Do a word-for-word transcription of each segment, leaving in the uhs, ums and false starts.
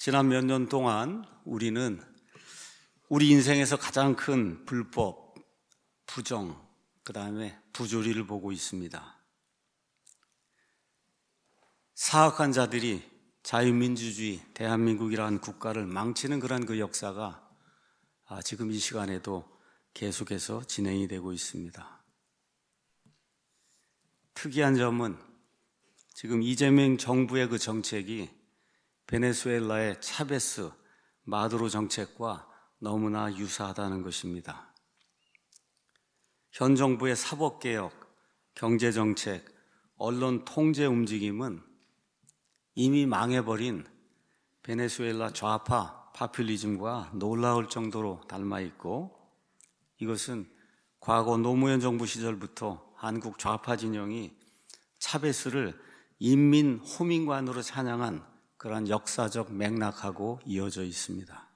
지난 몇 년 동안 우리는 우리 인생에서 가장 큰 불법, 부정, 그 다음에 부조리를 보고 있습니다. 사악한 자들이 자유민주주의, 대한민국이라는 국가를 망치는 그런 그 역사가 지금 이 시간에도 계속해서 진행이 되고 있습니다. 특이한 점은 지금 이재명 정부의 그 정책이 베네수엘라의 차베스, 마두로 정책과 너무나 유사하다는 것입니다. 현 정부의 사법개혁, 경제정책, 언론 통제 움직임은 이미 망해버린 베네수엘라 좌파 파퓰리즘과 놀라울 정도로 닮아있고, 이것은 과거 노무현 정부 시절부터 한국 좌파 진영이 차베스를 인민 호민관으로 찬양한 그러한 역사적 맥락하고 이어져 있습니다.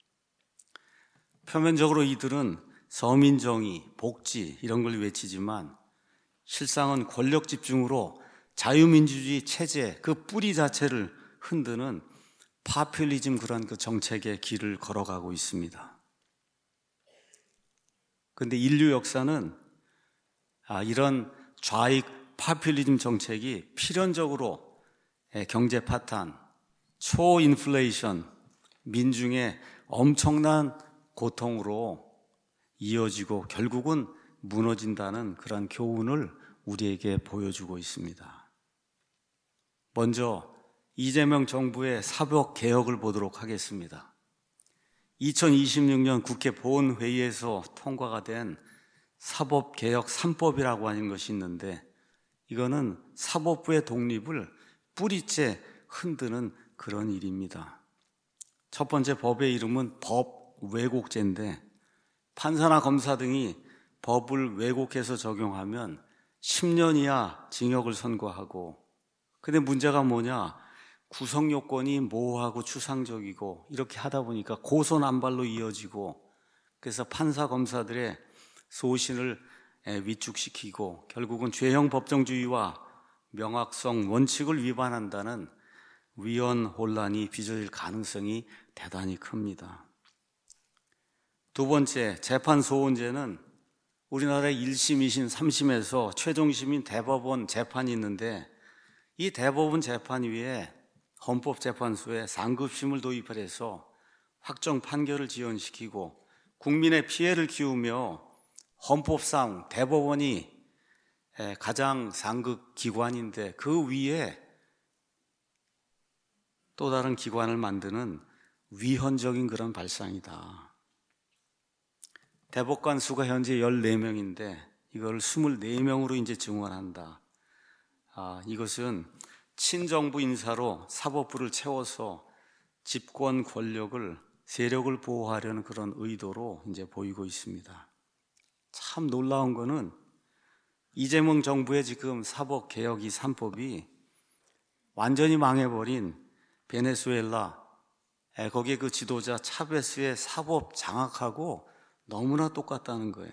표면적으로 이들은 서민정의, 복지 이런 걸 외치지만 실상은 권력 집중으로 자유민주주의 체제 그 뿌리 자체를 흔드는 파퓰리즘 그런 그 정책의 길을 걸어가고 있습니다. 그런데 인류 역사는 아, 이런 좌익 파퓰리즘 정책이 필연적으로 경제 파탄, 초인플레이션, 민중의 엄청난 고통으로 이어지고 결국은 무너진다는 그런 교훈을 우리에게 보여주고 있습니다. 먼저 이재명 정부의 사법개혁을 보도록 하겠습니다. 이천이십육 년 국회 본회의에서 통과가 된 사법개혁 삼 법이라고 하는 것이 있는데, 이거는 사법부의 독립을 뿌리째 흔드는 그런 일입니다. 첫 번째 법의 이름은 법 왜곡죄인데, 판사나 검사 등이 법을 왜곡해서 적용하면 십 년 이하 징역을 선고하고, 근데 문제가 뭐냐, 구성 요건이 모호하고 추상적이고 이렇게 하다 보니까 고소난발로 이어지고, 그래서 판사 검사들의 소신을 위축시키고 결국은 죄형 법정주의와 명확성 원칙을 위반한다는 위헌 혼란이 빚어질 가능성이 대단히 큽니다. 두 번째, 재판 소원제는 우리나라의 일 심, 이 심, 삼 심에서 최종심인 대법원 재판이 있는데, 이 대법원 재판 위에 헌법재판소에 상급심을 도입을 해서 확정 판결을 지연시키고 국민의 피해를 키우며 헌법상 대법원이 가장 상급 기관인데 그 위에 또 다른 기관을 만드는 위헌적인 그런 발상이다. 대법관 수가 현재 열네 명인데 이걸 이십사 명으로 이제 증원한다. 아, 이것은 친정부 인사로 사법부를 채워서 집권 권력을, 세력을 보호하려는 그런 의도로 이제 보이고 있습니다. 참 놀라운 거는 이재명 정부의 지금 사법개혁 이 삼 법이 완전히 망해버린 베네수엘라, 거기에 그 지도자 차베스의 사법 장악하고 너무나 똑같다는 거예요.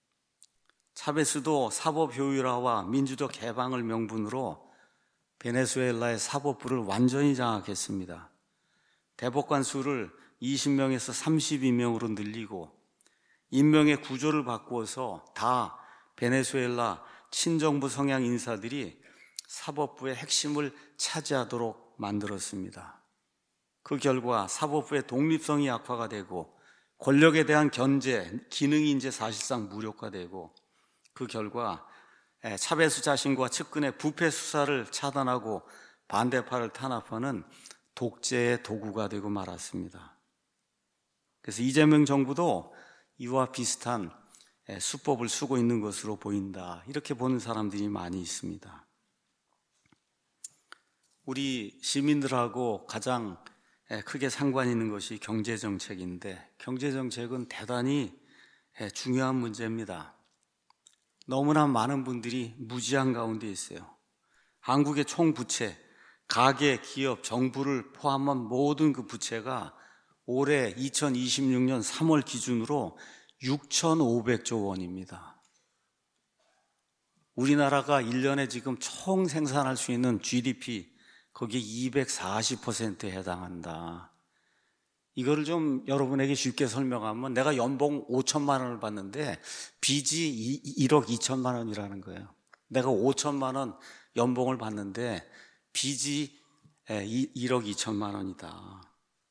차베스도 사법 효율화와 민주적 개방을 명분으로 베네수엘라의 사법부를 완전히 장악했습니다. 대법관 수를 이십 명에서 삼십이 명으로 늘리고 임명의 구조를 바꾸어서 다 베네수엘라 친정부 성향 인사들이 사법부의 핵심을 차지하도록 만들었습니다. 그 결과 사법부의 독립성이 약화가 되고 권력에 대한 견제, 기능이 이제 사실상 무력화되고, 그 결과 차베스 자신과 측근의 부패 수사를 차단하고 반대파를 탄압하는 독재의 도구가 되고 말았습니다. 그래서 이재명 정부도 이와 비슷한 수법을 쓰고 있는 것으로 보인다, 이렇게 보는 사람들이 많이 있습니다. 우리 시민들하고 가장 크게 상관 있는 것이 경제정책인데, 경제정책은 대단히 중요한 문제입니다. 너무나 많은 분들이 무지한 가운데 있어요. 한국의 총 부채, 가계, 기업, 정부를 포함한 모든 그 부채가 올해 이천이십육 년 삼월 기준으로 육천오백조 원입니다. 우리나라가 일 년에 지금 총 생산할 수 있는 지디피, 거기에 이백사십 퍼센트에 해당한다. 이거를 좀 여러분에게 쉽게 설명하면 내가 연봉 오천만 원을 받는데 빚이 일억 이천만 원이라는 거예요. 내가 오천만 원 연봉을 받는데 빚이 일억 이천만 원이다.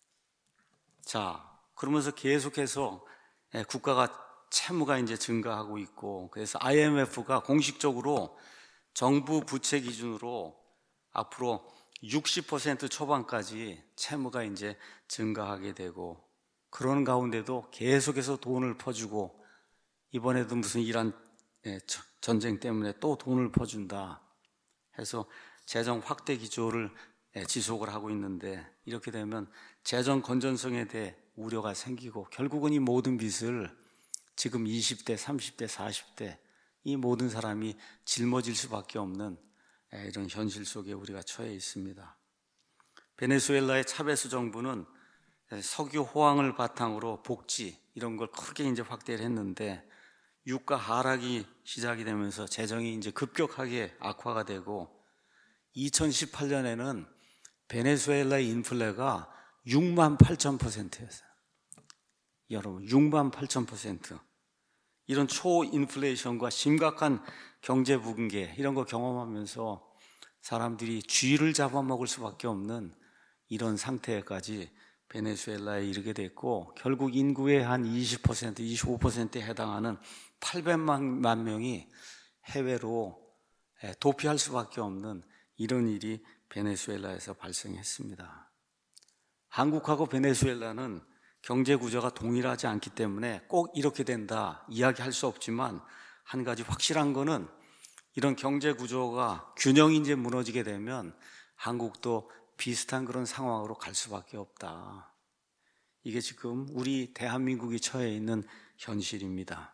자, 그러면서 계속해서 국가가 채무가 이제 증가하고 있고, 그래서 아이엠에프가 공식적으로 정부 부채 기준으로 앞으로 육십 퍼센트 초반까지 채무가 이제 증가하게 되고, 그런 가운데도 계속해서 돈을 퍼주고, 이번에도 무슨 이란 전쟁 때문에 또 돈을 퍼준다 해서 재정 확대 기조를 지속을 하고 있는데, 이렇게 되면 재정 건전성에 대해 우려가 생기고, 결국은 이 모든 빚을 지금 이십 대, 삼십 대, 사십 대 이 모든 사람이 짊어질 수밖에 없는 이런 현실 속에 우리가 처해 있습니다. 베네수엘라의 차베스 정부는 석유 호황을 바탕으로 복지 이런 걸 크게 이제 확대를 했는데, 유가 하락이 시작이 되면서 재정이 이제 급격하게 악화가 되고, 이천십팔 년에는 베네수엘라의 인플레가 육만 팔천 퍼센트였어요. 여러분, 육만 팔천 퍼센트. 이런 초인플레이션과 심각한 경제 붕괴 이런 거 경험하면서 사람들이 쥐를 잡아먹을 수밖에 없는 이런 상태까지 베네수엘라에 이르게 됐고, 결국 인구의 한 이십 퍼센트, 이십오 퍼센트에 해당하는 팔백만 명이 해외로 도피할 수밖에 없는 이런 일이 베네수엘라에서 발생했습니다. 한국하고 베네수엘라는 경제 구조가 동일하지 않기 때문에 꼭 이렇게 된다 이야기할 수 없지만, 한 가지 확실한 거는 이런 경제 구조가 균형이 이제 무너지게 되면 한국도 비슷한 그런 상황으로 갈 수밖에 없다. 이게 지금 우리 대한민국이 처해 있는 현실입니다.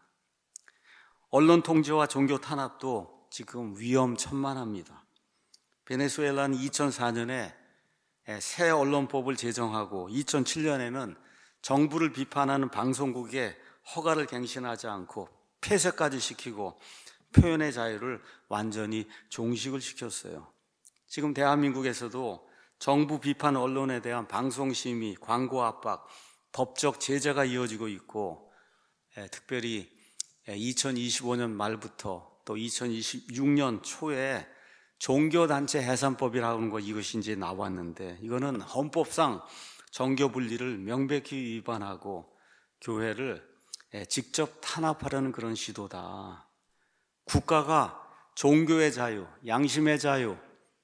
언론 통제와 종교 탄압도 지금 위험천만합니다. 베네수엘라는 이천사 년에 새 언론법을 제정하고 이천칠 년에는 정부를 비판하는 방송국에 허가를 갱신하지 않고 폐쇄까지 시키고 표현의 자유를 완전히 종식을 시켰어요. 지금 대한민국에서도 정부 비판 언론에 대한 방송심의, 광고 압박, 법적 제재가 이어지고 있고, 예, 특별히 이천이십오 년 말부터 또 이천이십육 년 초에 종교단체 해산법이라는 거, 이것이 이제 나왔는데, 이거는 헌법상 정교 분리를 명백히 위반하고 교회를 직접 탄압하려는 그런 시도다. 국가가 종교의 자유, 양심의 자유,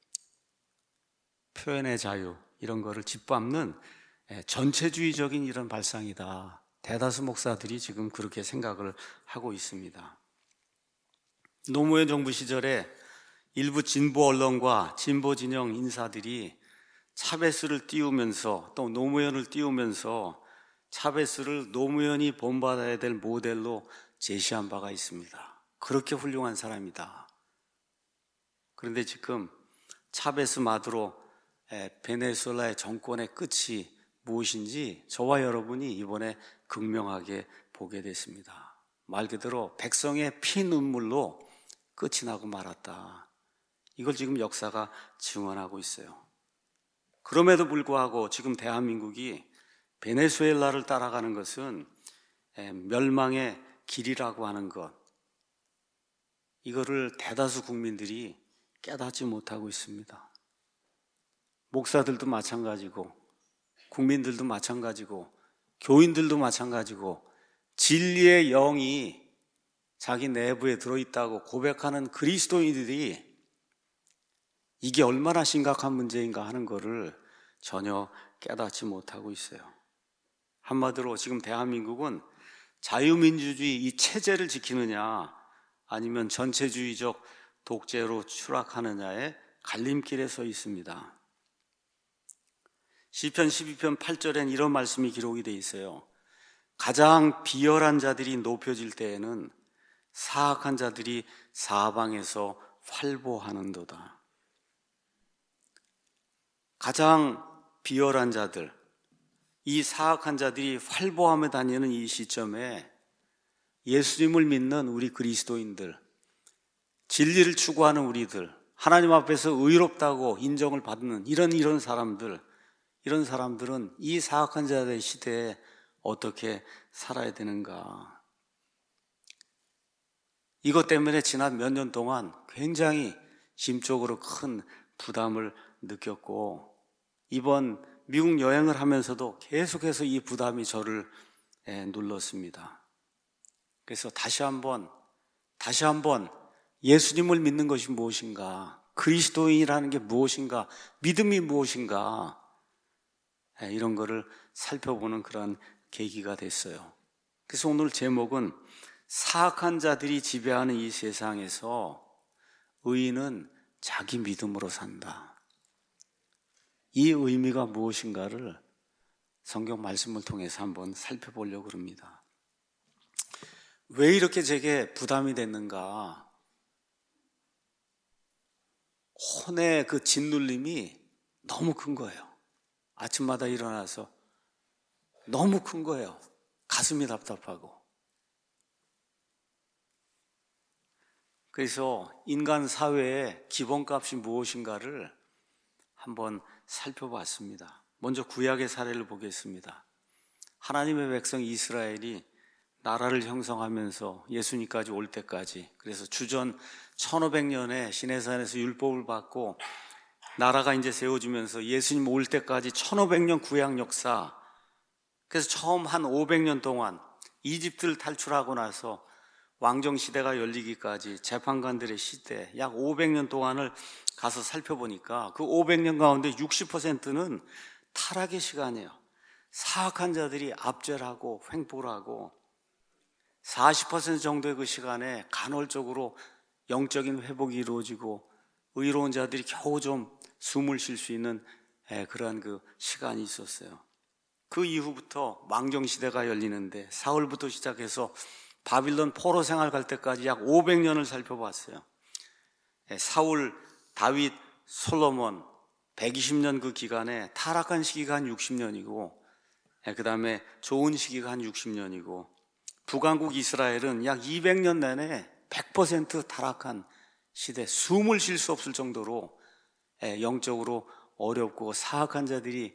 표현의 자유 이런 거를 짓밟는 전체주의적인 이런 발상이다. 대다수 목사들이 지금 그렇게 생각을 하고 있습니다. 노무현 정부 시절에 일부 진보 언론과 진보 진영 인사들이 차베스를 띄우면서, 또 노무현을 띄우면서 차베스를 노무현이 본받아야 될 모델로 제시한 바가 있습니다. 그렇게 훌륭한 사람이다. 그런데 지금 차베스 마두로 베네수엘라의 정권의 끝이 무엇인지 저와 여러분이 이번에 극명하게 보게 됐습니다. 말 그대로 백성의 피눈물로 끝이 나고 말았다. 이걸 지금 역사가 증언하고 있어요. 그럼에도 불구하고 지금 대한민국이 베네수엘라를 따라가는 것은 멸망의 길이라고 하는 것, 이거를 대다수 국민들이 깨닫지 못하고 있습니다. 목사들도 마찬가지고, 국민들도 마찬가지고, 교인들도 마찬가지고, 진리의 영이 자기 내부에 들어있다고 고백하는 그리스도인들이 이게 얼마나 심각한 문제인가 하는 것을 전혀 깨닫지 못하고 있어요. 한마디로 지금 대한민국은 자유민주주의 이 체제를 지키느냐, 아니면 전체주의적 독재로 추락하느냐의 갈림길에 서 있습니다. 시편 십이 편 팔 절엔 이런 말씀이 기록이 되어 있어요. 가장 비열한 자들이 높여질 때에는 사악한 자들이 사방에서 활보하는도다. 가장 비열한 자들, 이 사악한 자들이 활보하며 다니는 이 시점에 예수님을 믿는 우리 그리스도인들, 진리를 추구하는 우리들, 하나님 앞에서 의롭다고 인정을 받는 이런 이런 사람들, 이런 사람들은 이 사악한 자들의 시대에 어떻게 살아야 되는가? 이것 때문에 지난 몇 년 동안 굉장히 심적으로 큰 부담을 느꼈고, 이번 미국 여행을 하면서도 계속해서 이 부담이 저를 눌렀습니다. 그래서 다시 한번 다시 한번 예수님을 믿는 것이 무엇인가, 그리스도인이라는 게 무엇인가, 믿음이 무엇인가, 이런 거를 살펴보는 그런 계기가 됐어요. 그래서 오늘 제목은 사악한 자들이 지배하는 이 세상에서 의인은 자기 믿음으로 산다. 이 의미가 무엇인가를 성경 말씀을 통해서 한번 살펴보려고 합니다. 왜 이렇게 제게 부담이 됐는가? 혼의 그 짓눌림이 너무 큰 거예요. 아침마다 일어나서 너무 큰 거예요. 가슴이 답답하고. 그래서 인간 사회의 기본값이 무엇인가를 한번 살펴봤습니다. 먼저 구약의 사례를 보겠습니다. 하나님의 백성 이스라엘이 나라를 형성하면서 예수님까지 올 때까지, 그래서 주전 천오백 년에 시내산에서 율법을 받고 나라가 이제 세워지면서 예수님 올 때까지 천오백 년 구약 역사, 그래서 처음 한 오백 년 동안 이집트를 탈출하고 나서 왕정 시대가 열리기까지 재판관들의 시대 약 오백 년 동안을 가서 살펴보니까 그 오백 년 가운데 육십 퍼센트는 타락의 시간이에요. 사악한 자들이 압제하고 횡포를 하고, 사십 퍼센트 정도의 그 시간에 간헐적으로 영적인 회복이 이루어지고 의로운 자들이 겨우 좀 숨을 쉴 수 있는 그러한 그 시간이 있었어요. 그 이후부터 왕정 시대가 열리는데 사울부터 시작해서 바빌론 포로 생활 갈 때까지 약 오백 년을 살펴봤어요. 사울, 다윗, 솔로몬 백이십 년 그 기간에 타락한 시기가 한 육십 년이고, 그 다음에 좋은 시기가 한 육십 년이고, 북왕국 이스라엘은 약 이백 년 내내 백 퍼센트 타락한 시대, 숨을 쉴 수 없을 정도로 영적으로 어렵고 사악한 자들이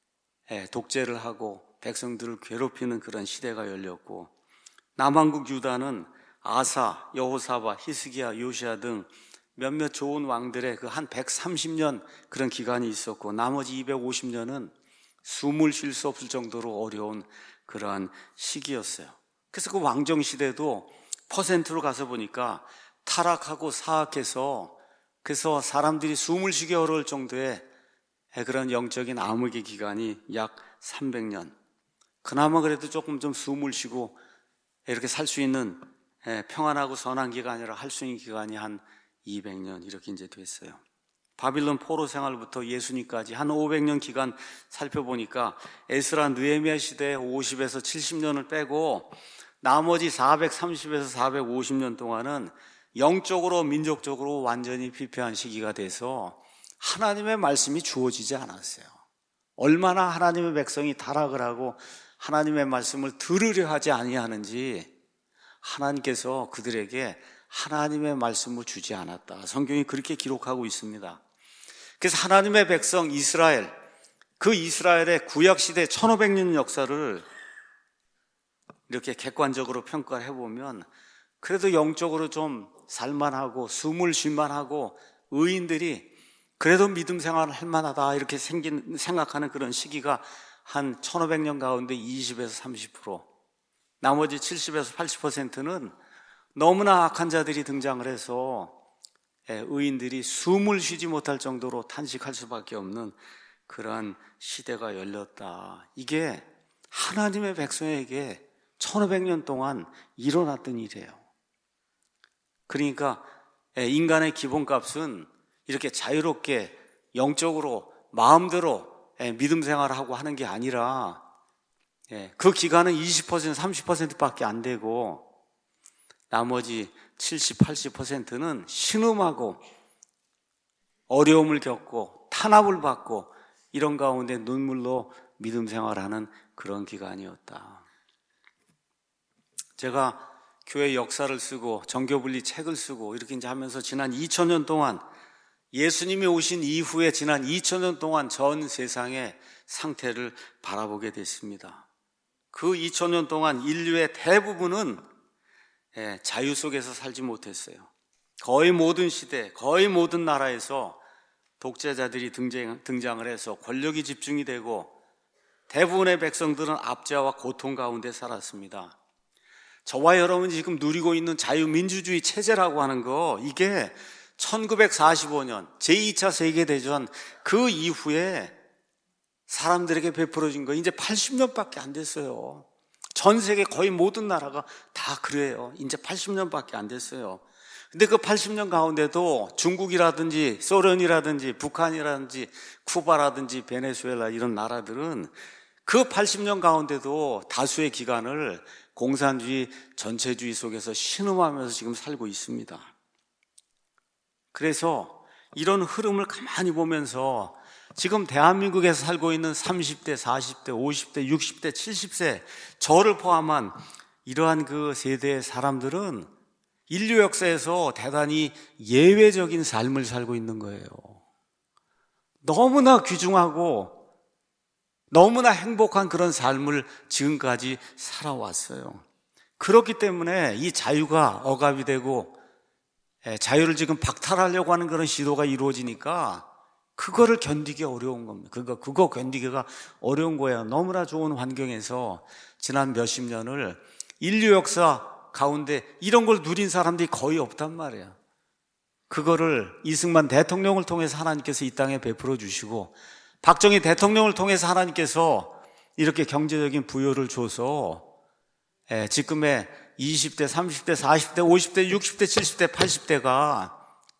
독재를 하고 백성들을 괴롭히는 그런 시대가 열렸고, 남왕국 유다는 아사, 여호사밧, 히스기야, 요시야 등 몇몇 좋은 왕들의 그 한 백삼십 년 그런 기간이 있었고, 나머지 이백오십 년은 숨을 쉴 수 없을 정도로 어려운 그러한 시기였어요. 그래서 그 왕정 시대도 퍼센트로 가서 보니까 타락하고 사악해서, 그래서 사람들이 숨을 쉬기 어려울 정도의 그런 영적인 암흑의 기간이 약 삼백 년. 그나마 그래도 조금 좀 숨을 쉬고 이렇게 살 수 있는 평안하고 선한 기간이라 할 수 있는 기간이 한 이백 년 이렇게 이제 됐어요. 바빌론 포로 생활부터 예수님까지 한 오백 년 기간 살펴보니까 에스라 느헤미야 시대 오십에서 칠십 년을 빼고 나머지 사백삼십에서 사백오십 년 동안은 영적으로 민족적으로 완전히 피폐한 시기가 돼서 하나님의 말씀이 주어지지 않았어요. 얼마나 하나님의 백성이 타락을 하고 하나님의 말씀을 들으려 하지 아니하는지 하나님께서 그들에게 하나님의 말씀을 주지 않았다. 성경이 그렇게 기록하고 있습니다. 그래서 하나님의 백성 이스라엘, 그 이스라엘의 구약시대 천오백 년 역사를 이렇게 객관적으로 평가를 해보면 그래도 영적으로 좀 살만하고 숨을 쉴만하고 의인들이 그래도 믿음 생활을 할 만하다 이렇게 생긴, 생각하는 그런 시기가 한 천오백 년 가운데 이십에서 삼십 퍼센트, 나머지 칠십에서 팔십 퍼센트는 너무나 악한 자들이 등장을 해서 의인들이 숨을 쉬지 못할 정도로 탄식할 수밖에 없는 그러한 시대가 열렸다. 이게 하나님의 백성에게 천오백 년 동안 일어났던 일이에요. 그러니까 인간의 기본값은 이렇게 자유롭게 영적으로 마음대로 믿음 생활을 하고 하는 게 아니라 그 기간은 이십 퍼센트, 삼십 퍼센트밖에 안 되고 나머지 칠십, 팔십 퍼센트는 신음하고 어려움을 겪고 탄압을 받고 이런 가운데 눈물로 믿음 생활하는 그런 기간이었다. 제가 교회 역사를 쓰고 정교분리 책을 쓰고 이렇게 이제 하면서 지난 이천 년 동안 예수님이 오신 이후에 지난 이천 년 동안 전 세상에 상태를 바라보게 됐습니다. 그 이천 년 동안 인류의 대부분은 자유 속에서 살지 못했어요. 거의 모든 시대, 거의 모든 나라에서 독재자들이 등장, 등장을 해서 권력이 집중이 되고 대부분의 백성들은 압제와 고통 가운데 살았습니다. 저와 여러분이 지금 누리고 있는 자유민주주의 체제라고 하는 거, 이게 천구백사십오 년 제이 차 세계대전 그 이후에 사람들에게 베풀어진 거 이제 팔십 년밖에 안 됐어요. 전 세계 거의 모든 나라가 다 그래요. 이제 팔십 년밖에 안 됐어요. 근데 그 팔십 년 가운데도 중국이라든지 소련이라든지 북한이라든지 쿠바라든지 베네수엘라 이런 나라들은 그 팔십 년 가운데도 다수의 기간을 공산주의 전체주의 속에서 신음하면서 지금 살고 있습니다. 그래서 이런 흐름을 가만히 보면서 지금 대한민국에서 살고 있는 삼십 대, 사십 대, 오십 대, 육십 대, 칠십 세 저를 포함한 이러한 그 세대의 사람들은 인류 역사에서 대단히 예외적인 삶을 살고 있는 거예요. 너무나 귀중하고 너무나 행복한 그런 삶을 지금까지 살아왔어요. 그렇기 때문에 이 자유가 억압이 되고 자유를 지금 박탈하려고 하는 그런 시도가 이루어지니까 그거를 견디기 어려운 겁니다. 그거, 그거 견디기가 어려운 거예요. 너무나 좋은 환경에서 지난 몇십 년을 인류 역사 가운데 이런 걸 누린 사람들이 거의 없단 말이에요. 그거를 이승만 대통령을 통해서 하나님께서 이 땅에 베풀어 주시고 박정희 대통령을 통해서 하나님께서 이렇게 경제적인 부여를 줘서 지금의 이십 대, 삼십 대, 사십 대, 오십 대, 육십 대, 칠십 대, 팔십 대가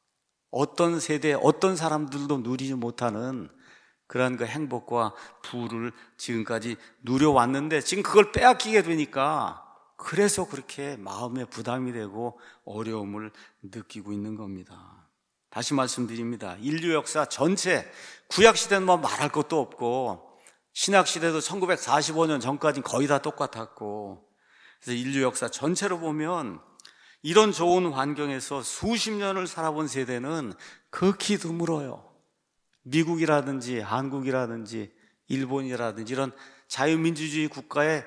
어떤 세대, 어떤 사람들도 누리지 못하는 그런 그 행복과 부를 지금까지 누려왔는데 지금 그걸 빼앗기게 되니까 그래서 그렇게 마음에 부담이 되고 어려움을 느끼고 있는 겁니다. 다시 말씀드립니다. 인류 역사 전체, 구약시대는 뭐 말할 것도 없고 신약시대도 천구백사십오 년 전까지는 거의 다 똑같았고 그래서 인류 역사 전체로 보면 이런 좋은 환경에서 수십 년을 살아본 세대는 극히 드물어요. 미국이라든지 한국이라든지 일본이라든지 이런 자유민주주의 국가에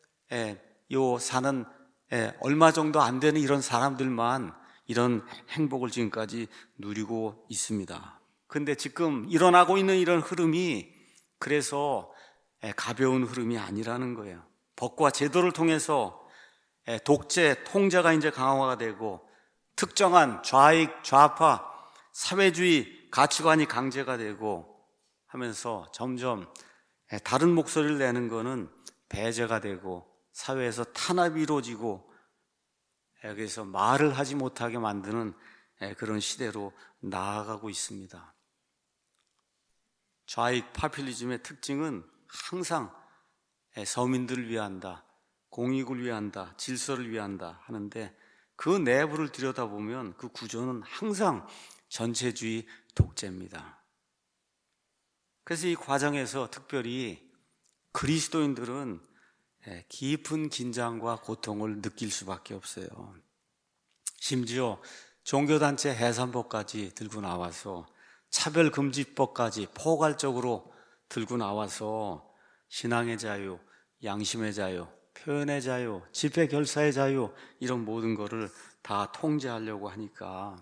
요 사는 얼마 정도 안 되는 이런 사람들만 이런 행복을 지금까지 누리고 있습니다. 근데 지금 일어나고 있는 이런 흐름이 그래서 가벼운 흐름이 아니라는 거예요. 법과 제도를 통해서 독재, 통제가 이제 강화가 되고 특정한 좌익, 좌파, 사회주의 가치관이 강제가 되고 하면서 점점 다른 목소리를 내는 거는 배제가 되고 사회에서 탄압이 이루어지고 여기서 말을 하지 못하게 만드는 그런 시대로 나아가고 있습니다. 좌익 파퓰리즘의 특징은 항상 서민들을 위한다, 공익을 위한다, 질서를 위한다 하는데 그 내부를 들여다보면 그 구조는 항상 전체주의 독재입니다. 그래서 이 과정에서 특별히 그리스도인들은 깊은 긴장과 고통을 느낄 수밖에 없어요. 심지어 종교단체 해산법까지 들고 나와서 차별금지법까지 포괄적으로 들고 나와서 신앙의 자유, 양심의 자유, 표현의 자유, 집회 결사의 자유 이런 모든 거를 다 통제하려고 하니까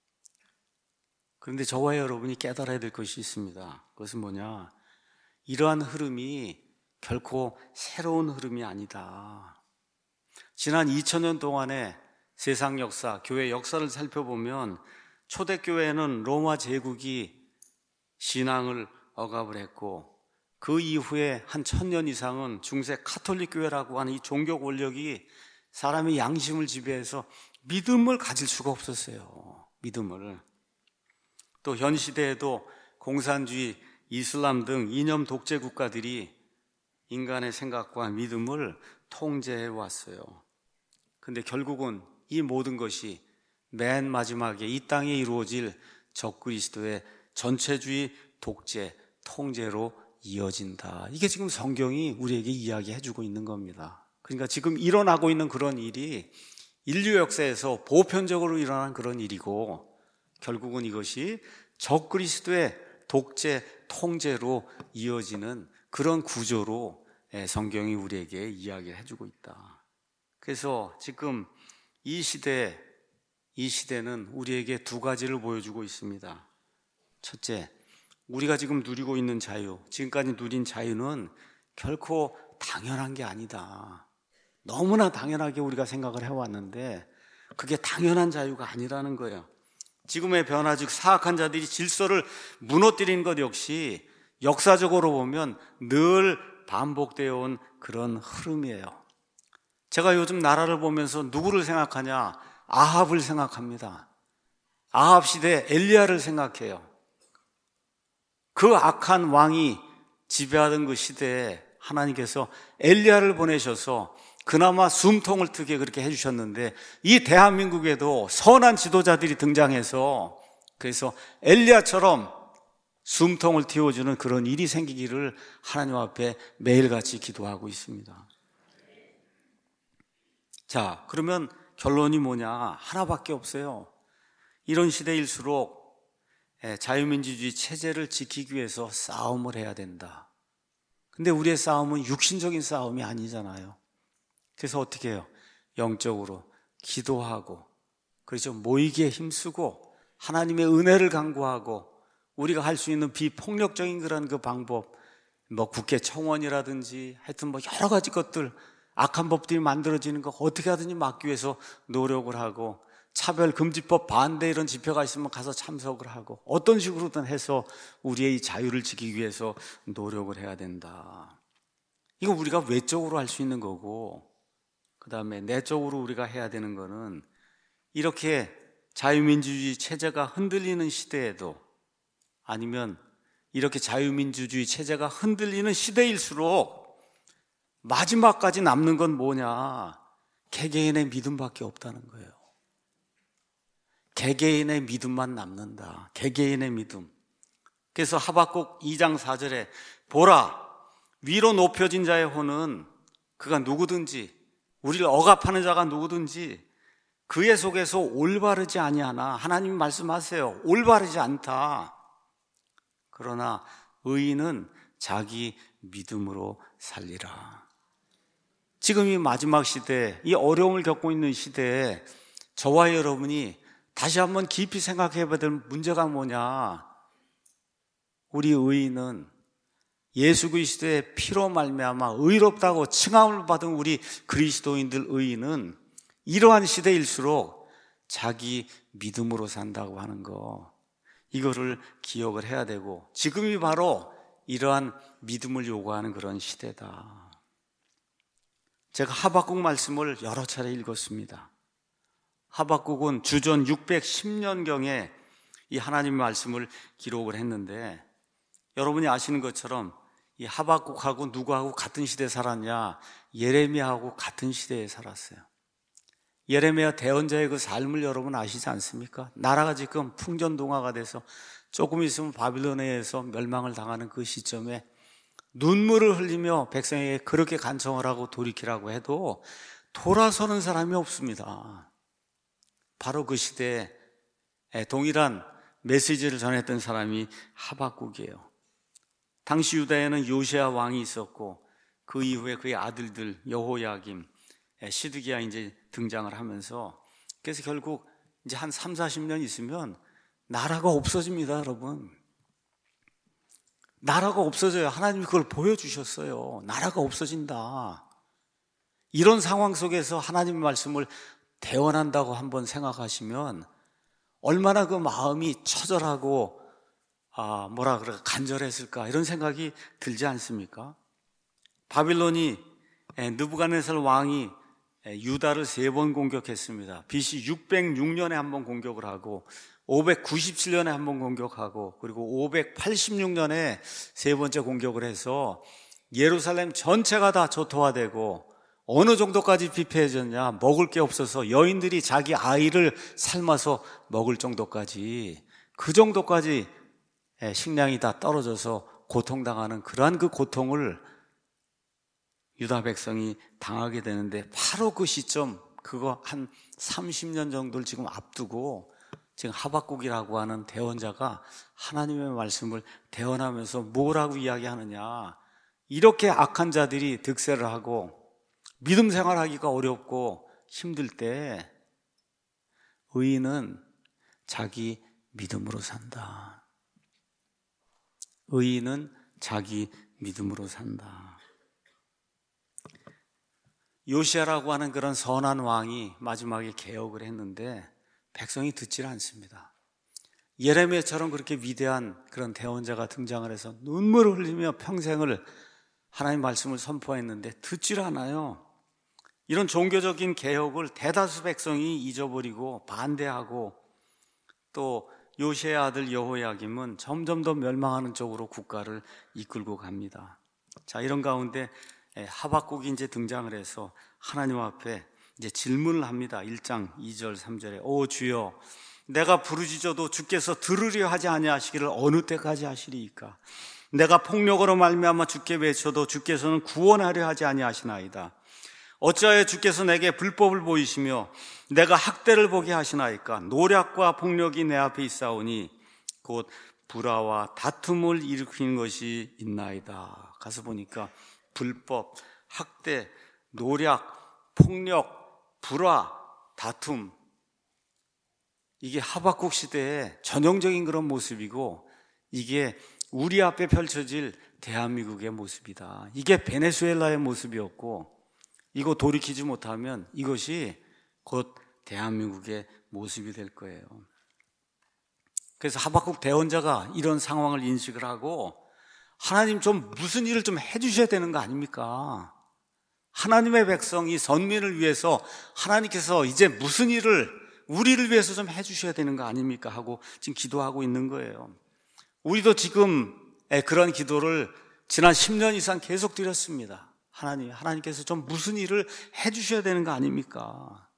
그런데 저와 여러분이 깨달아야 될 것이 있습니다. 그것은 뭐냐? 이러한 흐름이 결코 새로운 흐름이 아니다. 지난 이천 년 동안의 세상 역사, 교회 역사를 살펴보면 초대교회는 로마 제국이 신앙을 억압을 했고 그 이후에 한 천년 이상은 중세 카톨릭 교회라고 하는 이 종교 권력이 사람의 양심을 지배해서 믿음을 가질 수가 없었어요. 믿음을. 또 현 시대에도 공산주의, 이슬람 등 이념 독재 국가들이 인간의 생각과 믿음을 통제해 왔어요. 근데 결국은 이 모든 것이 맨 마지막에 이 땅에 이루어질 적그리스도의 전체주의 독재, 통제로 이어진다. 이게 지금 성경이 우리에게 이야기해 주고 있는 겁니다. 그러니까 지금 일어나고 있는 그런 일이 인류 역사에서 보편적으로 일어난 그런 일이고 결국은 이것이 적그리스도의 독재, 통제로 이어지는 그런 구조로 성경이 우리에게 이야기를 해주고 있다. 그래서 지금 이 시대, 이 시대는 우리에게 두 가지를 보여주고 있습니다. 첫째, 우리가 지금 누리고 있는 자유, 지금까지 누린 자유는 결코 당연한 게 아니다. 너무나 당연하게 우리가 생각을 해왔는데 그게 당연한 자유가 아니라는 거예요. 지금의 변화, 즉 사악한 자들이 질서를 무너뜨리는 것 역시 역사적으로 보면 늘 반복되어 온 그런 흐름이에요. 제가 요즘 나라를 보면서 누구를 생각하냐? 아합을 생각합니다. 아합 시대 엘리야를 생각해요. 그 악한 왕이 지배하던 그 시대에 하나님께서 엘리야를 보내셔서 그나마 숨통을 트게 그렇게 해주셨는데 이 대한민국에도 선한 지도자들이 등장해서 그래서 엘리야처럼 숨통을 틔워주는 그런 일이 생기기를 하나님 앞에 매일같이 기도하고 있습니다. 자, 그러면 결론이 뭐냐? 하나밖에 없어요. 이런 시대일수록 자유민주주의 체제를 지키기 위해서 싸움을 해야 된다. 근데 우리의 싸움은 육신적인 싸움이 아니잖아요. 그래서 어떻게 해요? 영적으로 기도하고, 그렇죠? 모이기에 힘쓰고 하나님의 은혜를 간구하고 우리가 할 수 있는 비폭력적인 그런 그 방법, 뭐 국회 청원이라든지 하여튼 뭐 여러 가지 것들, 악한 법들이 만들어지는 거 어떻게 하든지 막기 위해서 노력을 하고, 차별금지법 반대 이런 집회가 있으면 가서 참석을 하고, 어떤 식으로든 해서 우리의 이 자유를 지키기 위해서 노력을 해야 된다. 이거 우리가 외적으로 할 수 있는 거고, 그 다음에 내적으로 우리가 해야 되는 거는 이렇게 자유민주주의 체제가 흔들리는 시대에도, 아니면 이렇게 자유민주주의 체제가 흔들리는 시대일수록 마지막까지 남는 건 뭐냐? 개개인의 믿음밖에 없다는 거예요. 개개인의 믿음만 남는다. 개개인의 믿음. 그래서 하박국 이 장 사 절에 보라, 위로 높여진 자의 혼은 그가 누구든지, 우리를 억압하는 자가 누구든지 그의 속에서 올바르지 아니하나. 하나님이 말씀하세요. 올바르지 않다. 그러나 의인은 자기 믿음으로 살리라. 지금 이 마지막 시대, 이 어려움을 겪고 있는 시대에 저와 여러분이 다시 한번 깊이 생각해 봐야 될 문제가 뭐냐? 우리 의인은 예수 그리스도의 피로 말미암아 의롭다고 칭함을 받은 우리 그리스도인들 의인은 이러한 시대일수록 자기 믿음으로 산다고 하는 거, 이거를 기억을 해야 되고, 지금이 바로 이러한 믿음을 요구하는 그런 시대다. 제가 하박국 말씀을 여러 차례 읽었습니다. 하박국은 주전 육백십 년경에 이 하나님의 말씀을 기록을 했는데, 여러분이 아시는 것처럼 이 하박국하고 누구하고 같은 시대에 살았냐? 예레미야하고 같은 시대에 살았어요. 예레미야 대언자의 그 삶을 여러분 아시지 않습니까? 나라가 지금 풍전동화가 돼서 조금 있으면 바빌론에서 멸망을 당하는 그 시점에 눈물을 흘리며 백성에게 그렇게 간청을 하고 돌이키라고 해도 돌아서는 사람이 없습니다. 바로 그 시대에 동일한 메시지를 전했던 사람이 하박국이에요. 당시 유다에는 요시야 왕이 있었고, 그 이후에 그의 아들들 여호야김, 시드기야 이제 등장을 하면서, 그래서 결국 이제 한 삼, 사십 년 있으면 나라가 없어집니다, 여러분. 나라가 없어져요. 하나님이 그걸 보여주셨어요. 나라가 없어진다. 이런 상황 속에서 하나님의 말씀을 대언한다고 한번 생각하시면 얼마나 그 마음이 처절하고 아 뭐라 그래 간절했을까, 이런 생각이 들지 않습니까? 바빌론이 느부갓네살 왕이 유다를 세 번 공격했습니다. 비씨 육백육 년에 한 번 공격을 하고, 오백구십칠 년에 한 번 공격하고, 그리고 오백팔십육 년에 세 번째 공격을 해서 예루살렘 전체가 다 초토화되고, 어느 정도까지 피폐해졌냐? 먹을 게 없어서 여인들이 자기 아이를 삶아서 먹을 정도까지, 그 정도까지 식량이 다 떨어져서 고통당하는 그러한 그 고통을 유다 백성이 당하게 되는데, 바로 그 시점, 그거 한 삼십 년 정도를 지금 앞두고 지금 하박국이라고 하는 대언자가 하나님의 말씀을 대언하면서 뭐라고 이야기하느냐? 이렇게 악한 자들이 득세를 하고 믿음 생활하기가 어렵고 힘들 때 의인은 자기 믿음으로 산다. 의인은 자기 믿음으로 산다. 요시야라고 하는 그런 선한 왕이 마지막에 개혁을 했는데 백성이 듣질 않습니다. 예레미야처럼 그렇게 위대한 그런 대언자가 등장을 해서 눈물을 흘리며 평생을 하나님 말씀을 선포했는데 듣질 않아요. 이런 종교적인 개혁을 대다수 백성이 잊어버리고 반대하고 또 요시야의 아들 여호야김은 점점 더 멸망하는 쪽으로 국가를 이끌고 갑니다. 자, 이런 가운데 하박국이 이제 등장을 해서 하나님 앞에 이제 질문을 합니다. 일 장 이 절 삼 절에 오 주여, 내가 부르짖어도 주께서 들으려 하지 아니하시기를 어느 때까지 하시리이까? 내가 폭력으로 말미암아 주께 외쳐도 주께서는 구원하려 하지 아니하시나이다. 어찌하여 주께서 내게 불법을 보이시며 내가 학대를 보게 하시나이까? 노략과 폭력이 내 앞에 있사오니 곧 불화와 다툼을 일으키는 것이 있나이다. 가서 보니까 불법, 학대, 노략, 폭력, 불화, 다툼, 이게 하박국 시대의 전형적인 그런 모습이고 이게 우리 앞에 펼쳐질 대한민국의 모습이다. 이게 베네수엘라의 모습이었고 이거 돌이키지 못하면 이것이 곧 대한민국의 모습이 될 거예요. 그래서 하박국 대언자가 이런 상황을 인식을 하고 하나님 좀 무슨 일을 좀 해주셔야 되는 거 아닙니까? 하나님의 백성이 선민을 위해서 하나님께서 이제 무슨 일을 우리를 위해서 좀 해주셔야 되는 거 아닙니까? 하고 지금 기도하고 있는 거예요. 우리도 지금 그런 기도를 지난 십 년 이상 계속 드렸습니다. 하나님, 하나님께서 좀 무슨 일을 해주셔야 되는 거 아닙니까?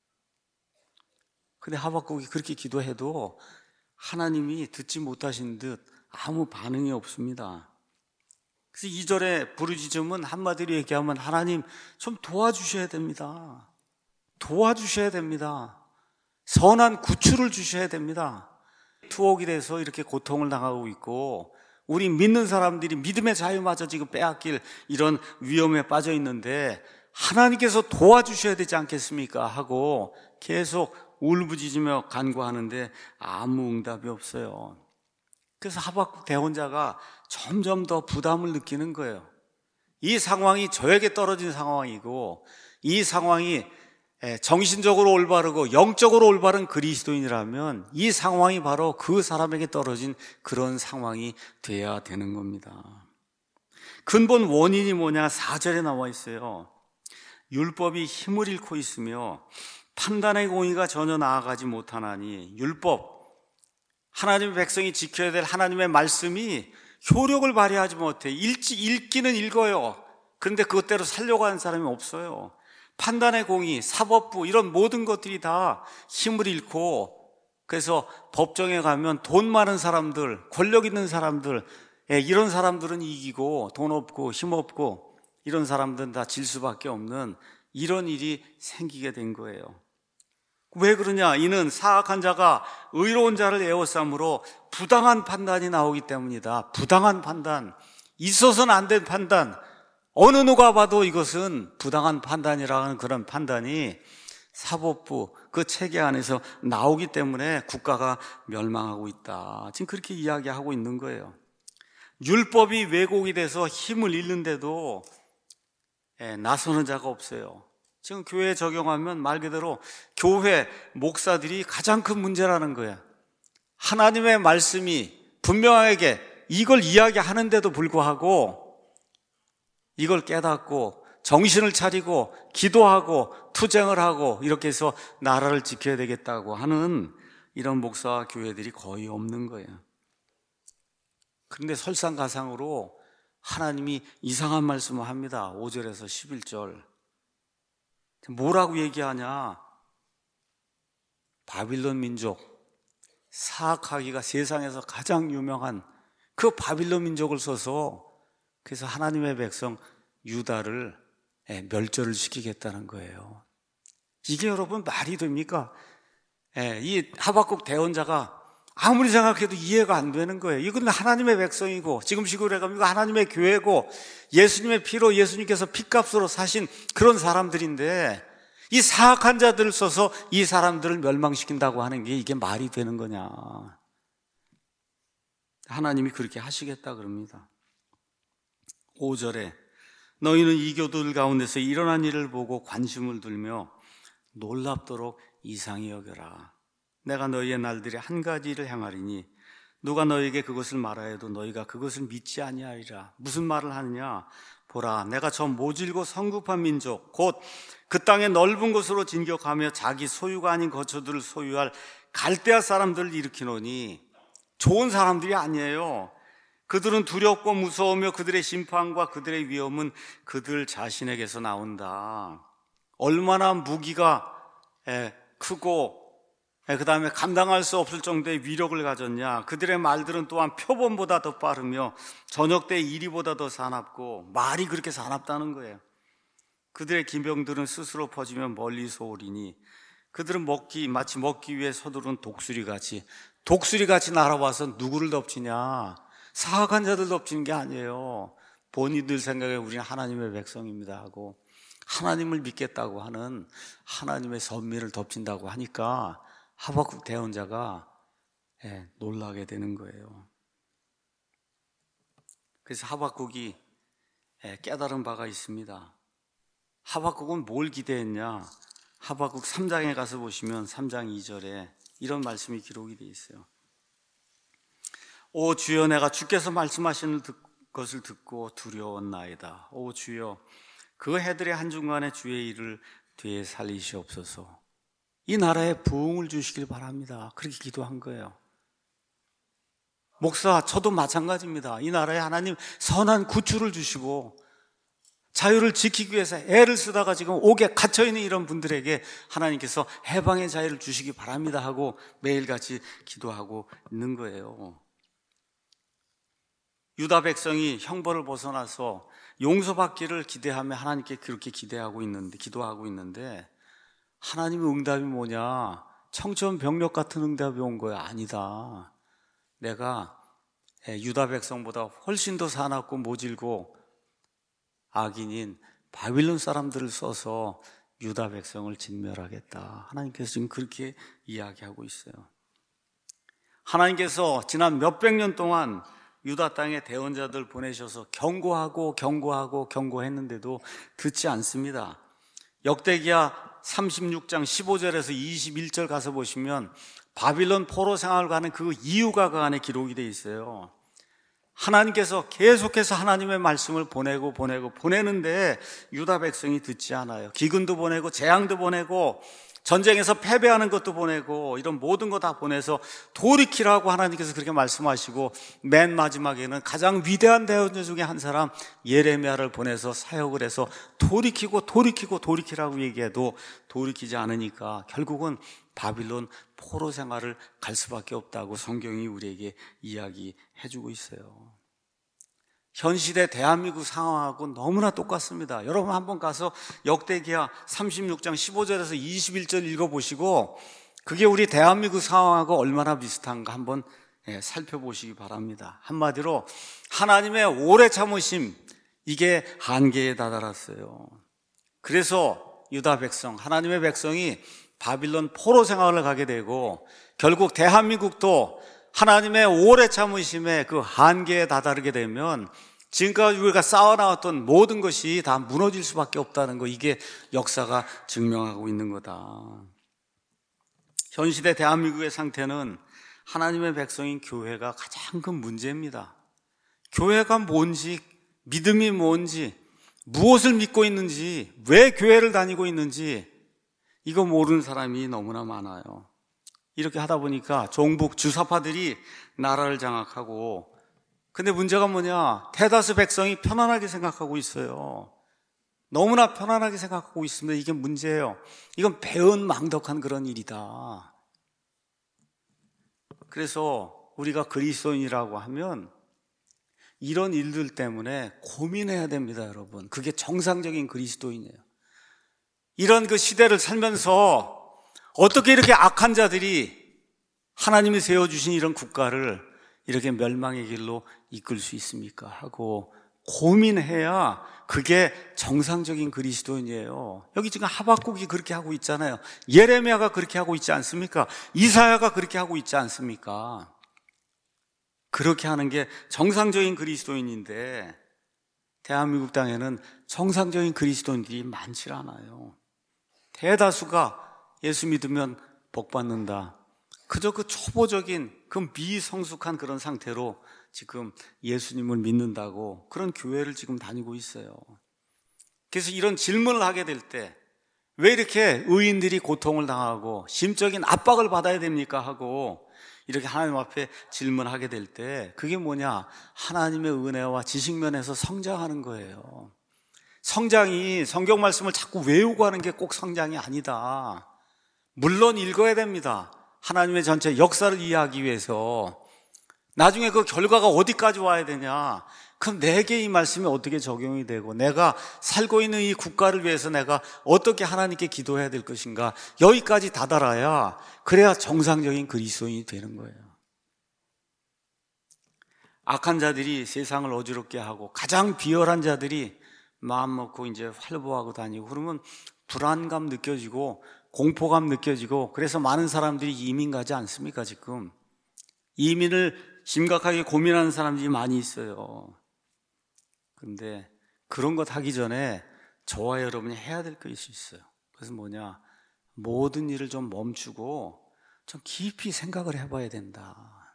근데 하박국이 그렇게 기도해도 하나님이 듣지 못하신 듯 아무 반응이 없습니다. 그래서 이 절에 부르짖음은 한마디로 얘기하면 하나님 좀 도와주셔야 됩니다. 도와주셔야 됩니다. 선한 구출을 주셔야 됩니다. 투옥이 돼서 이렇게 고통을 당하고 있고 우리 믿는 사람들이 믿음의 자유마저 지금 빼앗길 이런 위험에 빠져 있는데 하나님께서 도와주셔야 되지 않겠습니까? 하고 계속 울부짖으며 간구하는데 아무 응답이 없어요. 그래서 하박국 대언자가 점점 더 부담을 느끼는 거예요. 이 상황이 저에게 떨어진 상황이고 이 상황이 정신적으로 올바르고 영적으로 올바른 그리스도인이라면 이 상황이 바로 그 사람에게 떨어진 그런 상황이 돼야 되는 겁니다. 근본 원인이 뭐냐? 사 절에 나와 있어요. 율법이 힘을 잃고 있으며 판단의 공의가 전혀 나아가지 못하나니, 율법, 하나님의 백성이 지켜야 될 하나님의 말씀이 효력을 발휘하지 못해. 읽지, 읽기는 읽어요. 그런데 그것대로 살려고 하는 사람이 없어요. 판단의 공의, 사법부 이런 모든 것들이 다 힘을 잃고, 그래서 법정에 가면 돈 많은 사람들, 권력 있는 사람들, 이런 사람들은 이기고 돈 없고 힘 없고 이런 사람들은 다 질 수밖에 없는 이런 일이 생기게 된 거예요. 왜 그러냐? 이는 사악한 자가 의로운 자를 에워싸므로 부당한 판단이 나오기 때문이다. 부당한 판단, 있어서는 안 된 판단, 어느 누가 봐도 이것은 부당한 판단이라는 그런 판단이 사법부 그 체계 안에서 나오기 때문에 국가가 멸망하고 있다. 지금 그렇게 이야기하고 있는 거예요. 율법이 왜곡이 돼서 힘을 잃는데도 나서는 자가 없어요. 지금 교회에 적용하면 말 그대로 교회 목사들이 가장 큰 문제라는 거예요. 하나님의 말씀이 분명하게 이걸 이야기하는데도 불구하고 이걸 깨닫고 정신을 차리고 기도하고 투쟁을 하고 이렇게 해서 나라를 지켜야 되겠다고 하는 이런 목사와 교회들이 거의 없는 거예요. 그런데 설상가상으로 하나님이 이상한 말씀을 합니다. 오 절에서 십일 절. 뭐라고 얘기하냐? 바빌론 민족, 사악하기가 세상에서 가장 유명한 그 바빌론 민족을 써서 그래서 하나님의 백성 유다를 멸절을 시키겠다는 거예요. 이게 여러분 말이 됩니까? 이 하박국 대언자가 아무리 생각해도 이해가 안 되는 거예요. 이건 하나님의 백성이고 지금 시골에 가면 이거 하나님의 교회고 예수님의 피로 예수님께서 피값으로 사신 그런 사람들인데 이 사악한 자들을 써서 이 사람들을 멸망시킨다고 하는 게 이게 말이 되는 거냐. 하나님이 그렇게 하시겠다 그럽니다. 오 절에 너희는 이교도들 가운데서 일어난 일을 보고 관심을 들며 놀랍도록 이상히 여겨라. 내가 너희의 날들에 한 가지 일을 행하리니 누가 너희에게 그것을 말하여도 너희가 그것을 믿지 아니하리라. 무슨 말을 하느냐? 보라, 내가 저 모질고 성급한 민족 곧 그 땅의 넓은 곳으로 진격하며 자기 소유가 아닌 거처들을 소유할 갈대아 사람들을 일으키노니 좋은 사람들이 아니에요. 그들은 두렵고 무서우며 그들의 심판과 그들의 위험은 그들 자신에게서 나온다. 얼마나 무기가 크고 그 다음에 감당할 수 없을 정도의 위력을 가졌냐. 그들의 말들은 또한 표범보다 더 빠르며 저녁 때 이리보다 더 사납고 말이 그렇게 사납다는 거예요. 그들의 기병들은 스스로 퍼지며 멀리서 오리니 그들은 먹기 마치 먹기 위해 서두른 독수리같이 독수리같이 날아와서 누구를 덮치냐. 사악한 자들 덮치는 게 아니에요. 본인들 생각에 우리는 하나님의 백성입니다 하고 하나님을 믿겠다고 하는 하나님의 선민을 덮친다고 하니까 하박국 대언자가 예, 놀라게 되는 거예요. 그래서 하박국이 예, 깨달은 바가 있습니다. 하박국은 뭘 기대했냐? 하박국 삼 장에 가서 보시면 삼 장 이 절에 이런 말씀이 기록이 되어 있어요. 오 주여, 내가 주께서 말씀하시는 것을 듣고 두려웠나이다. 오 주여, 그 해들의 한중간에 주의 일을 되에 살리시옵소서. 이 나라에 부흥을 주시길 바랍니다. 그렇게 기도한 거예요. 목사, 저도 마찬가지입니다. 이 나라에 하나님 선한 구출을 주시고 자유를 지키기 위해서 애를 쓰다가 지금 옥에 갇혀있는 이런 분들에게 하나님께서 해방의 자유를 주시기 바랍니다 하고 매일같이 기도하고 있는 거예요. 유다 백성이 형벌을 벗어나서 용서받기를 기대하며 하나님께 그렇게 기대하고 있는데, 기도하고 있는데 하나님의 응답이 뭐냐? 청천벽력 같은 응답이 온 거야. 아니다. 내가 유다 백성보다 훨씬 더 사납고 모질고 악인인 바빌론 사람들을 써서 유다 백성을 진멸하겠다. 하나님께서 지금 그렇게 이야기하고 있어요. 하나님께서 지난 몇백 년 동안 유다 땅에 대언자들 보내셔서 경고하고 경고하고 경고했는데도 듣지 않습니다. 역대기야 삼십육 장 십오 절에서 이십일 절 가서 보시면 바빌론 포로 생활을 가는 그 이유가 그 안에 기록이 되어 있어요. 하나님께서 계속해서 하나님의 말씀을 보내고 보내고 보내는데 유다 백성이 듣지 않아요. 기근도 보내고 재앙도 보내고 전쟁에서 패배하는 것도 보내고 이런 모든 거 다 보내서 돌이키라고 하나님께서 그렇게 말씀하시고 맨 마지막에는 가장 위대한 대언자 중에 한 사람 예레미야를 보내서 사역을 해서 돌이키고 돌이키고 돌이키라고 얘기해도 돌이키지 않으니까 결국은 바빌론 포로 생활을 갈 수밖에 없다고 성경이 우리에게 이야기해주고 있어요. 현 시대 대한민국 상황하고 너무나 똑같습니다. 여러분 한번 가서 역대기야 삼십육 장 십오 절에서 이십일 절 읽어보시고 그게 우리 대한민국 상황하고 얼마나 비슷한가 한번 살펴보시기 바랍니다. 한마디로 하나님의 오래 참으심, 이게 한계에 다다랐어요. 그래서 유다 백성, 하나님의 백성이 바빌론 포로 생활을 가게 되고 결국 대한민국도 하나님의 오래 참으심의 그 한계에 다다르게 되면 지금까지 우리가 쌓아나왔던 모든 것이 다 무너질 수밖에 없다는 거, 이게 역사가 증명하고 있는 거다. 현 시대 대한민국의 상태는 하나님의 백성인 교회가 가장 큰 문제입니다. 교회가 뭔지, 믿음이 뭔지, 무엇을 믿고 있는지, 왜 교회를 다니고 있는지 이거 모르는 사람이 너무나 많아요. 이렇게 하다 보니까 종북 주사파들이 나라를 장악하고, 근데 문제가 뭐냐? 대다수 백성이 편안하게 생각하고 있어요. 너무나 편안하게 생각하고 있습니다. 이게 문제예요. 이건 배은망덕한 그런 일이다. 그래서 우리가 그리스도인이라고 하면 이런 일들 때문에 고민해야 됩니다, 여러분. 그게 정상적인 그리스도인이에요. 이런 그 시대를 살면서 어떻게 이렇게 악한 자들이 하나님이 세워주신 이런 국가를 이렇게 멸망의 길로 이끌 수 있습니까? 하고 고민해야 그게 정상적인 그리스도인이에요. 여기 지금 하박국이 그렇게 하고 있잖아요. 예레미야가 그렇게 하고 있지 않습니까? 이사야가 그렇게 하고 있지 않습니까? 그렇게 하는 게 정상적인 그리스도인인데 대한민국 땅에는 정상적인 그리스도인들이 많지 않아요. 대다수가 예수 믿으면 복 받는다. 그저 그 초보적인 그 미성숙한 그런 상태로 지금 예수님을 믿는다고 그런 교회를 지금 다니고 있어요. 그래서 이런 질문을 하게 될 때 왜 이렇게 의인들이 고통을 당하고 심적인 압박을 받아야 됩니까? 하고 이렇게 하나님 앞에 질문하게 될 때 그게 뭐냐? 하나님의 은혜와 지식면에서 성장하는 거예요. 성장이 성경 말씀을 자꾸 외우고 하는 게 꼭 성장이 아니다. 물론 읽어야 됩니다. 하나님의 전체 역사를 이해하기 위해서. 나중에 그 결과가 어디까지 와야 되냐? 그럼 내게 이 말씀이 어떻게 적용이 되고 내가 살고 있는 이 국가를 위해서 내가 어떻게 하나님께 기도해야 될 것인가? 여기까지 다다라야 그래야 정상적인 그리스도인이 되는 거예요. 악한 자들이 세상을 어지럽게 하고 가장 비열한 자들이 마음 먹고 이제 활보하고 다니고 그러면 불안감 느껴지고 공포감 느껴지고 그래서 많은 사람들이 이민 가지 않습니까? 지금 이민을 심각하게 고민하는 사람들이 많이 있어요. 그런데 그런 것 하기 전에 저와 여러분이 해야 될 것이 있어요. 그래서 뭐냐? 모든 일을 좀 멈추고 좀 깊이 생각을 해봐야 된다.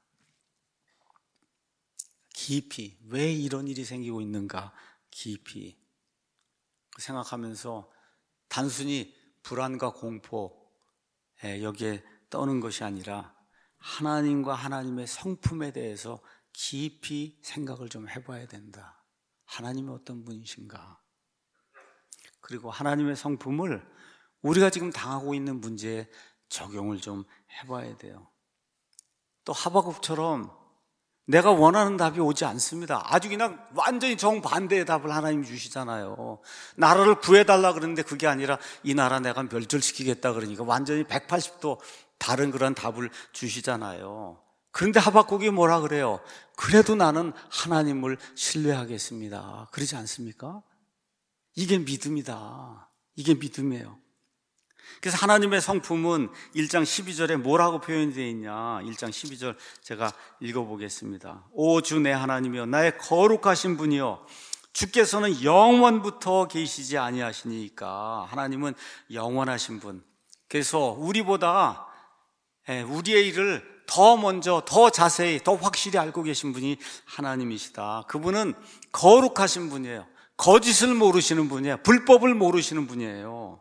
깊이 왜 이런 일이 생기고 있는가? 깊이 생각하면서 단순히 불안과 공포 여기에 떠는 것이 아니라 하나님과 하나님의 성품에 대해서 깊이 생각을 좀 해봐야 된다. 하나님은 어떤 분이신가? 그리고 하나님의 성품을 우리가 지금 당하고 있는 문제에 적용을 좀 해봐야 돼요. 또 하박국처럼 내가 원하는 답이 오지 않습니다. 아주 그냥 완전히 정반대의 답을 하나님이 주시잖아요. 나라를 구해달라 그러는데 그게 아니라 이 나라 내가 멸절시키겠다 그러니까 완전히 백팔십 도 다른 그런 답을 주시잖아요. 그런데 하박국이 뭐라 그래요? 그래도 나는 하나님을 신뢰하겠습니다. 그러지 않습니까? 이게 믿음이다. 이게 믿음이에요. 그래서 하나님의 성품은 일 장 십이 절에 뭐라고 표현이 되어 있냐? 일 장 십이 절 제가 읽어보겠습니다. 오 주 내 하나님이여 나의 거룩하신 분이여 주께서는 영원부터 계시지 아니하시니까. 하나님은 영원하신 분. 그래서 우리보다 우리의 일을 더 먼저 더 자세히 더 확실히 알고 계신 분이 하나님이시다. 그분은 거룩하신 분이에요. 거짓을 모르시는 분이에요. 불법을 모르시는 분이에요.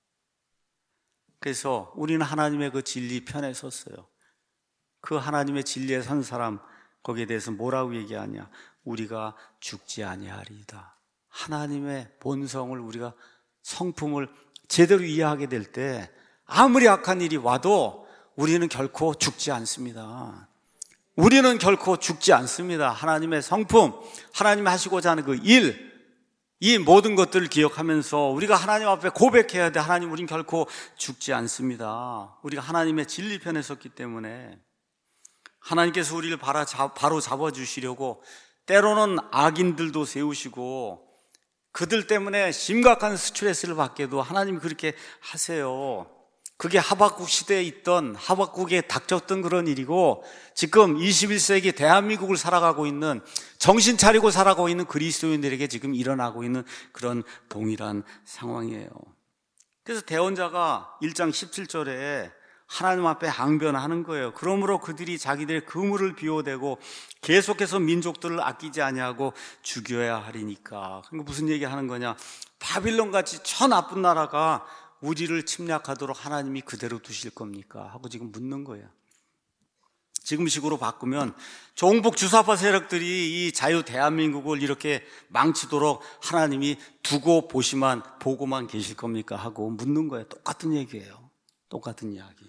그래서 우리는 하나님의 그 진리 편에 섰어요. 그 하나님의 진리에 선 사람 거기에 대해서 뭐라고 얘기하냐? 우리가 죽지 아니하리이다. 하나님의 본성을 우리가 성품을 제대로 이해하게 될 때 아무리 악한 일이 와도 우리는 결코 죽지 않습니다. 우리는 결코 죽지 않습니다. 하나님의 성품, 하나님이 하시고자 하는 그 일, 이 모든 것들을 기억하면서 우리가 하나님 앞에 고백해야 돼. 하나님, 우린 결코 죽지 않습니다. 우리가 하나님의 진리 편에 섰기 때문에 하나님께서 우리를 바로 잡아주시려고 때로는 악인들도 세우시고 그들 때문에 심각한 스트레스를 받게도 하나님이 그렇게 하세요. 그게 하박국 시대에 있던, 하박국에 닥쳤던 그런 일이고 지금 이십일 세기 대한민국을 살아가고 있는, 정신 차리고 살아가고 있는 그리스도인들에게 지금 일어나고 있는 그런 동일한 상황이에요. 그래서 대언자가 일 장 십칠 절에 하나님 앞에 항변하는 거예요. 그러므로 그들이 자기들의 그물을 비워대고 계속해서 민족들을 아끼지 아니하고 죽여야 하리니까. 그러니까 무슨 얘기하는 거냐? 바빌론같이 저 나쁜 나라가 우리를 침략하도록 하나님이 그대로 두실 겁니까? 하고 지금 묻는 거예요. 지금식으로 바꾸면 종북 주사파 세력들이 이 자유 대한민국을 이렇게 망치도록 하나님이 두고 보시만 보고만 계실 겁니까? 하고 묻는 거예요. 똑같은 얘기예요. 똑같은 이야기.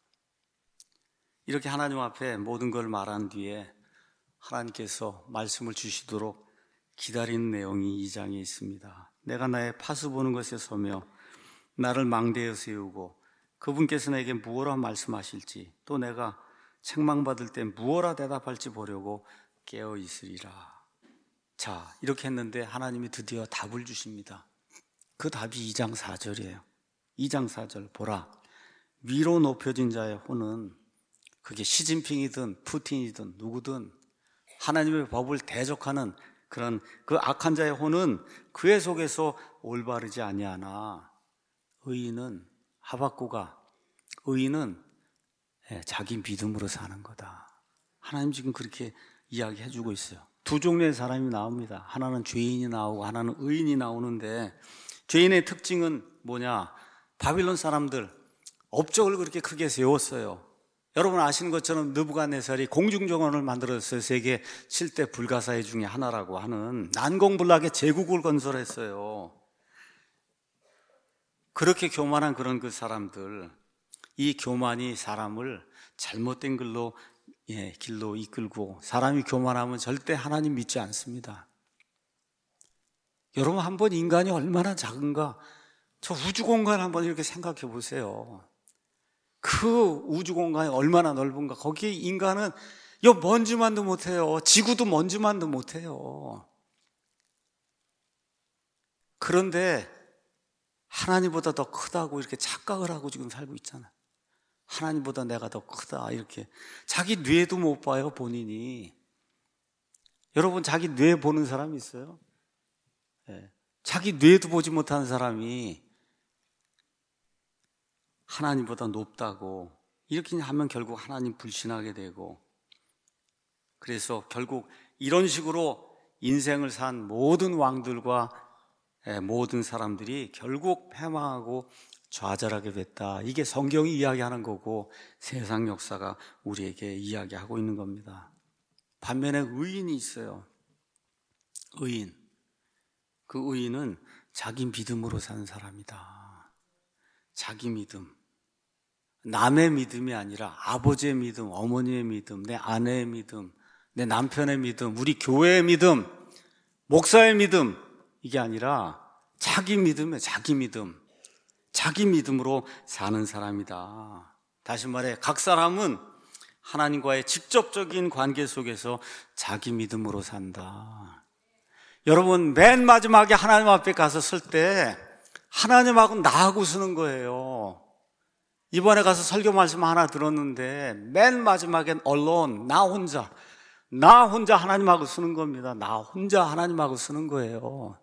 이렇게 하나님 앞에 모든 걸 말한 뒤에 하나님께서 말씀을 주시도록 기다리는 내용이 이 장에 있습니다. 내가 나의 파수 보는 것에 서며 나를 망대에 세우고 그분께서 내게 무엇라 말씀하실지, 또 내가 책망받을 때 무엇라 대답할지 보려고 깨어 있으리라. 자, 이렇게 했는데 하나님이 드디어 답을 주십니다. 그 답이 이 장 사 절이에요. 이 장 사 절 보라. 위로 높여진 자의 혼은, 그게 시진핑이든 푸틴이든 누구든 하나님의 법을 대적하는 그런 그 악한 자의 혼은 그의 속에서 올바르지 아니하나 의인은, 하박구가 의인은 자기 믿음으로 사는 거다. 하나님 지금 그렇게 이야기해 주고 있어요. 두 종류의 사람이 나옵니다. 하나는 죄인이 나오고 하나는 의인이 나오는데, 죄인의 특징은 뭐냐? 바빌론 사람들 업적을 그렇게 크게 세웠어요. 여러분 아시는 것처럼 느부갓네살이 공중정원을 만들었어요. 세계 칠 대 불가사의 중에 하나라고 하는 난공불락의 제국을 건설했어요. 그렇게 교만한 그런 그 사람들, 이 교만이 사람을 잘못된 길로, 예, 길로 이끌고, 사람이 교만하면 절대 하나님 믿지 않습니다. 여러분 한번 인간이 얼마나 작은가, 저 우주공간 한번 이렇게 생각해 보세요. 그 우주공간이 얼마나 넓은가. 거기에 인간은 요 먼지만도 못해요. 지구도 먼지만도 못해요. 그런데 하나님보다 더 크다고 이렇게 착각을 하고 지금 살고 있잖아요. 하나님보다 내가 더 크다 이렇게. 자기 뇌도 못 봐요, 본인이. 여러분 자기 뇌 보는 사람이 있어요? 네. 자기 뇌도 보지 못하는 사람이 하나님보다 높다고 이렇게 하면 결국 하나님 불신하게 되고, 그래서 결국 이런 식으로 인생을 산 모든 왕들과 모든 사람들이 결국 패망하고 좌절하게 됐다. 이게 성경이 이야기하는 거고 세상 역사가 우리에게 이야기하고 있는 겁니다. 반면에 의인이 있어요. 의인. 그 의인은 자기 믿음으로 사는 사람이다. 자기 믿음. 남의 믿음이 아니라 아버지의 믿음, 어머니의 믿음, 내 아내의 믿음, 내 남편의 믿음, 우리 교회의 믿음, 목사의 믿음, 이게 아니라 자기 믿음이에요. 자기 믿음. 자기 믿음으로 사는 사람이다. 다시 말해 각 사람은 하나님과의 직접적인 관계 속에서 자기 믿음으로 산다. 여러분 맨 마지막에 하나님 앞에 가서 설 때 하나님하고 나하고 서는 거예요. 이번에 가서 설교 말씀 하나 들었는데 맨 마지막엔 alone, 나 혼자 나 혼자 하나님하고 서는 겁니다. 나 혼자 하나님하고 서는 거예요.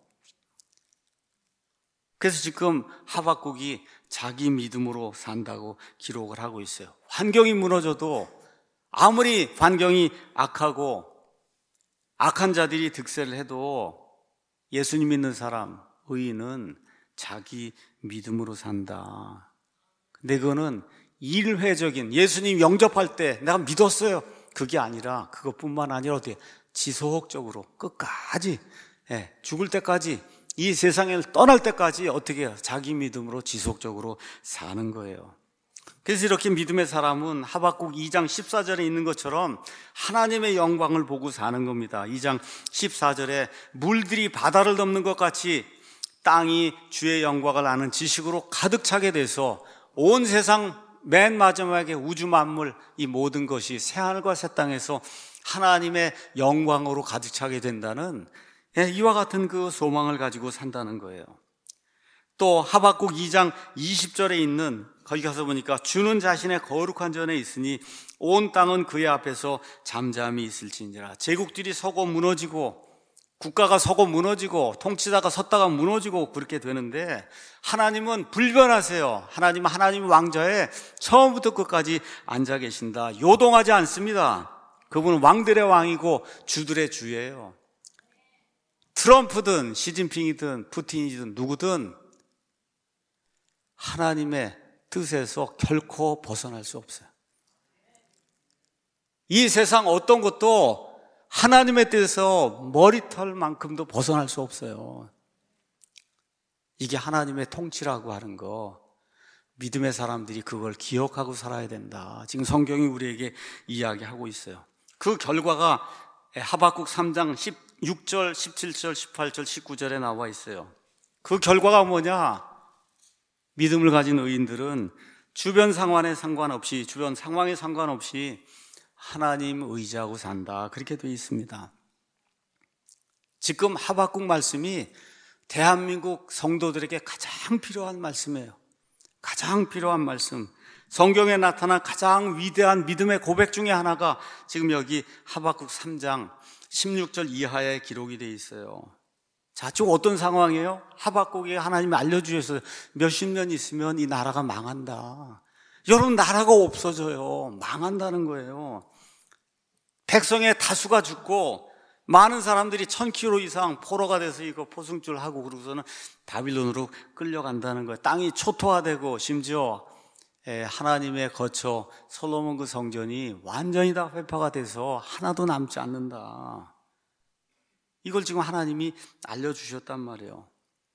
그래서 지금 하박국이 자기 믿음으로 산다고 기록을 하고 있어요. 환경이 무너져도, 아무리 환경이 악하고 악한 자들이 득세를 해도 예수님 믿는 사람, 의인은 자기 믿음으로 산다. 근데 그거는 일회적인, 예수님 영접할 때 내가 믿었어요, 그게 아니라, 그것뿐만 아니라 어떻게 지속적으로 끝까지, 예, 죽을 때까지, 이 세상을 떠날 때까지 어떻게 해요? 자기 믿음으로 지속적으로 사는 거예요. 그래서 이렇게 믿음의 사람은 하박국 이 장 십사 절에 있는 것처럼 하나님의 영광을 보고 사는 겁니다. 이 장 십사 절에 물들이 바다를 덮는 것 같이 땅이 주의 영광을 아는 지식으로 가득 차게 돼서 온 세상 맨 마지막에 우주 만물, 이 모든 것이 새하늘과 새 땅에서 하나님의 영광으로 가득 차게 된다는, 예, 이와 같은 그 소망을 가지고 산다는 거예요. 또 하박국 이 장 이십 절에 있는, 거기 가서 보니까 주는 자신의 거룩한 전에 있으니 온 땅은 그의 앞에서 잠잠히 있을지니라. 제국들이 서고 무너지고, 국가가 서고 무너지고, 통치자가 섰다가 무너지고 그렇게 되는데, 하나님은 불변하세요. 하나님은 하나님 왕좌에 처음부터 끝까지 앉아 계신다. 요동하지 않습니다. 그분은 왕들의 왕이고 주들의 주예요. 트럼프든 시진핑이든 푸틴이든 누구든 하나님의 뜻에서 결코 벗어날 수 없어요. 이 세상 어떤 것도 하나님의 뜻에서 머리털만큼도 벗어날 수 없어요. 이게 하나님의 통치라고 하는 거, 믿음의 사람들이 그걸 기억하고 살아야 된다. 지금 성경이 우리에게 이야기하고 있어요. 그 결과가 하박국 삼 장 십육 절, 십칠 절, 십팔 절, 십구 절에 나와 있어요. 그 결과가 뭐냐? 믿음을 가진 의인들은 주변 상황에 상관없이, 주변 상황에 상관없이 하나님 의지하고 산다. 그렇게 되어 있습니다. 지금 하박국 말씀이 대한민국 성도들에게 가장 필요한 말씀이에요. 가장 필요한 말씀. 성경에 나타난 가장 위대한 믿음의 고백 중에 하나가 지금 여기 하박국 삼 장 십육 절 이하에 기록이 되어 있어요. 자, 쭉 어떤 상황이에요? 하박국에 하나님이 알려주셔서 몇십 년 있으면 이 나라가 망한다. 여러분, 나라가 없어져요. 망한다는 거예요. 백성의 다수가 죽고 많은 사람들이 천 킬로미터 이상 포로가 돼서 이거 포승줄 하고 그러고서는 바빌론으로 끌려간다는 거예요. 땅이 초토화되고 심지어 하나님의 거처 솔로몬 그 성전이 완전히 다 회파가 돼서 하나도 남지 않는다. 이걸 지금 하나님이 알려주셨단 말이에요.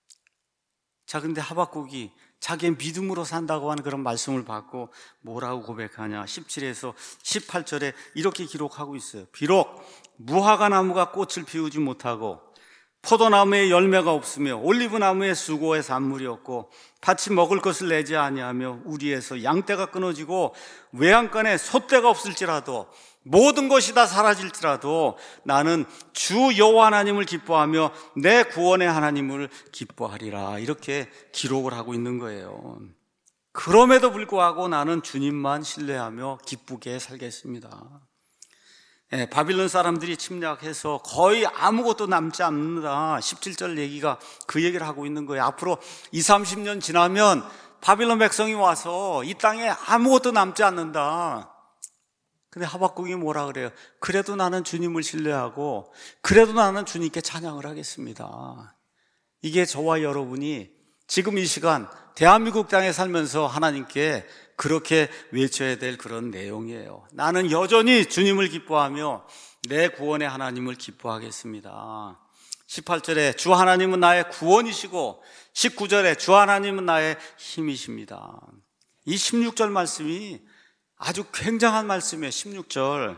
자, 근데 하박국이 자기의 믿음으로 산다고 하는 그런 말씀을 받고 뭐라고 고백하냐? 십칠에서 십팔 절에 이렇게 기록하고 있어요. 비록 무화과 나무가 꽃을 피우지 못하고 포도나무에 열매가 없으며 올리브나무에 수고의 산물이 없고 밭이 먹을 것을 내지 아니하며 우리에서 양떼가 끊어지고 외양간에 소떼가 없을지라도 모든 것이 다 사라질지라도 나는 주 여호와 하나님을 기뻐하며 내 구원의 하나님을 기뻐하리라. 이렇게 기록을 하고 있는 거예요. 그럼에도 불구하고 나는 주님만 신뢰하며 기쁘게 살겠습니다. 예, 바빌론 사람들이 침략해서 거의 아무것도 남지 않는다. 십칠 절 얘기가 그 얘기를 하고 있는 거예요. 앞으로 이삼십 년 지나면 바빌론 백성이 와서 이 땅에 아무것도 남지 않는다. 근데 하박국이 뭐라 그래요? 그래도 나는 주님을 신뢰하고 그래도 나는 주님께 찬양을 하겠습니다. 이게 저와 여러분이 지금 이 시간 대한민국 땅에 살면서 하나님께 그렇게 외쳐야 될 그런 내용이에요. 나는 여전히 주님을 기뻐하며 내 구원의 하나님을 기뻐하겠습니다. 십팔 절에 주 하나님은 나의 구원이시고 십구 절에 주 하나님은 나의 힘이십니다. 이 십육 절 말씀이 아주 굉장한 말씀이에요. 십육 절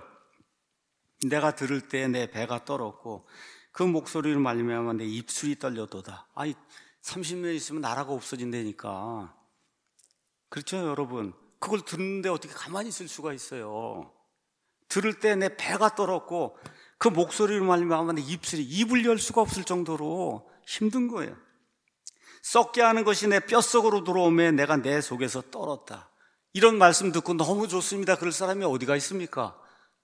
내가 들을 때 내 배가 떨었고 그 목소리를 말미암아 내 입술이 떨려도다. 아니 삼십 년 있으면 나라가 없어진다니까. 그렇죠, 여러분? 그걸 듣는데 어떻게 가만히 있을 수가 있어요? 들을 때 내 배가 떨었고 그 목소리를 말미암아 내 입술이 입을 열 수가 없을 정도로 힘든 거예요. 썩게 하는 것이 내 뼛속으로 들어오면 내가 내 속에서 떨었다. 이런 말씀 듣고 너무 좋습니다. 그럴 사람이 어디가 있습니까?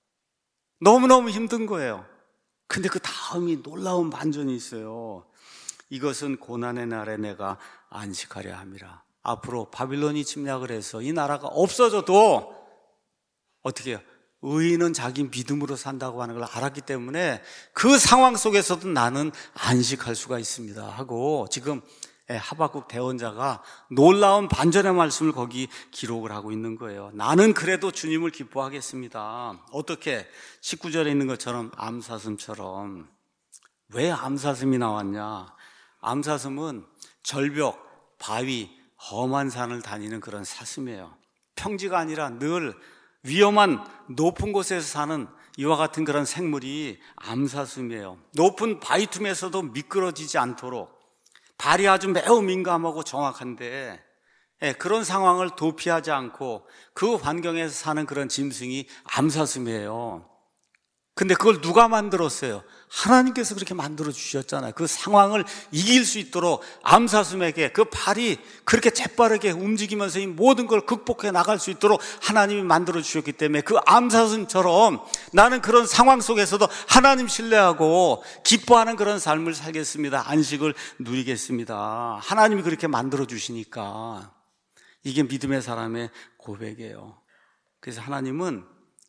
너무너무 힘든 거예요. 근데 그 다음이 놀라운 반전이 있어요. 이것은 고난의 날에 내가 안식하려 함이라. 앞으로 바빌론이 침략을 해서 이 나라가 없어져도 어떻게 해요? 의인은 자기 믿음으로 산다고 하는 걸 알았기 때문에 그 상황 속에서도 나는 안식할 수가 있습니다 하고 지금 하박국 대언자가 놀라운 반전의 말씀을 거기 기록을 하고 있는 거예요. 나는 그래도 주님을 기뻐하겠습니다. 어떻게? 십구 절에 있는 것처럼 암사슴처럼. 왜 암사슴이 나왔냐? 암사슴은 절벽, 바위, 험한 산을 다니는 그런 사슴이에요. 평지가 아니라 늘 위험한 높은 곳에서 사는 이와 같은 그런 생물이 암사슴이에요. 높은 바위 틈에서도 미끄러지지 않도록 발이 아주 매우 민감하고 정확한데 그런 상황을 도피하지 않고 그 환경에서 사는 그런 짐승이 암사슴이에요. 근데 그걸 누가 만들었어요? 하나님께서 그렇게 만들어 주셨잖아요. 그 상황을 이길 수 있도록 암사슴에게 그 발이 그렇게 재빠르게 움직이면서 이 모든 걸 극복해 나갈 수 있도록 하나님이 만들어 주셨기 때문에 그 암사슴처럼 나는 그런 상황 속에서도 하나님 신뢰하고 기뻐하는 그런 삶을 살겠습니다. 안식을 누리겠습니다. 하나님이 그렇게 만들어 주시니까 이게 믿음의 사람의 고백이에요. 그래서 하나님은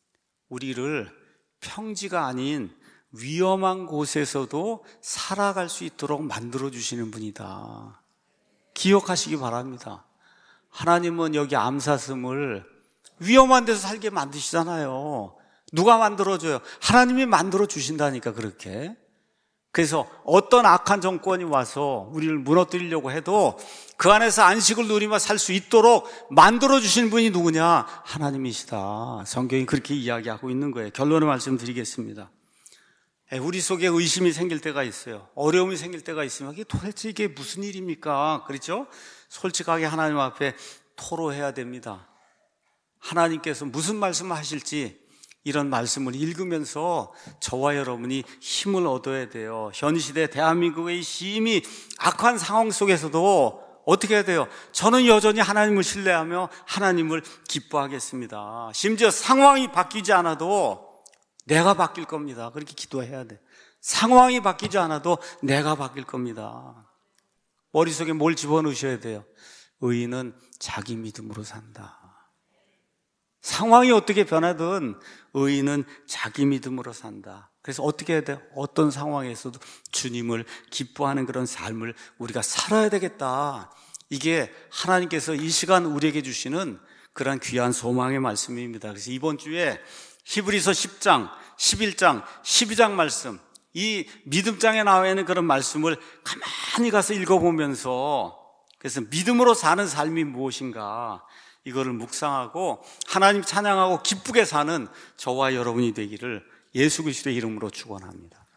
우리를 평지가 아닌 위험한 곳에서도 살아갈 수 있도록 만들어주시는 분이다. 기억하시기 바랍니다. 하나님은 여기 암사슴을 위험한 데서 살게 만드시잖아요. 누가 만들어줘요? 하나님이 만들어주신다니까 그렇게. 그래서 어떤 악한 정권이 와서 우리를 무너뜨리려고 해도 그 안에서 안식을 누리며 살 수 있도록 만들어주신 분이 누구냐? 하나님이시다. 성경이 그렇게 이야기하고 있는 거예요. 결론을 말씀드리겠습니다. 우리 속에 의심이 생길 때가 있어요. 어려움이 생길 때가 있으면 이게 도대체 이게 무슨 일입니까? 그렇죠? 솔직하게 하나님 앞에 토로해야 됩니다. 하나님께서 무슨 말씀을 하실지 이런 말씀을 읽으면서 저와 여러분이 힘을 얻어야 돼요. 현 시대 대한민국의 심히 악한 상황 속에서도 어떻게 해야 돼요? 저는 여전히 하나님을 신뢰하며 하나님을 기뻐하겠습니다. 심지어 상황이 바뀌지 않아도 내가 바뀔 겁니다. 그렇게 기도해야 돼. 상황이 바뀌지 않아도 내가 바뀔 겁니다. 머릿속에 뭘 집어넣으셔야 돼요? 의인은 자기 믿음으로 산다. 상황이 어떻게 변하든 의인은 자기 믿음으로 산다. 그래서 어떻게 해야 돼요? 어떤 상황에서도 주님을 기뻐하는 그런 삶을 우리가 살아야 되겠다. 이게 하나님께서 이 시간 우리에게 주시는 그런 귀한 소망의 말씀입니다. 그래서 이번 주에 히브리서 십 장, 십일 장, 십이 장 말씀, 이 믿음장에 나와 있는 그런 말씀을 가만히 가서 읽어보면서 그래서 믿음으로 사는 삶이 무엇인가 이거를 묵상하고 하나님 찬양하고 기쁘게 사는 저와 여러분이 되기를 예수 그리스도의 이름으로 축원합니다.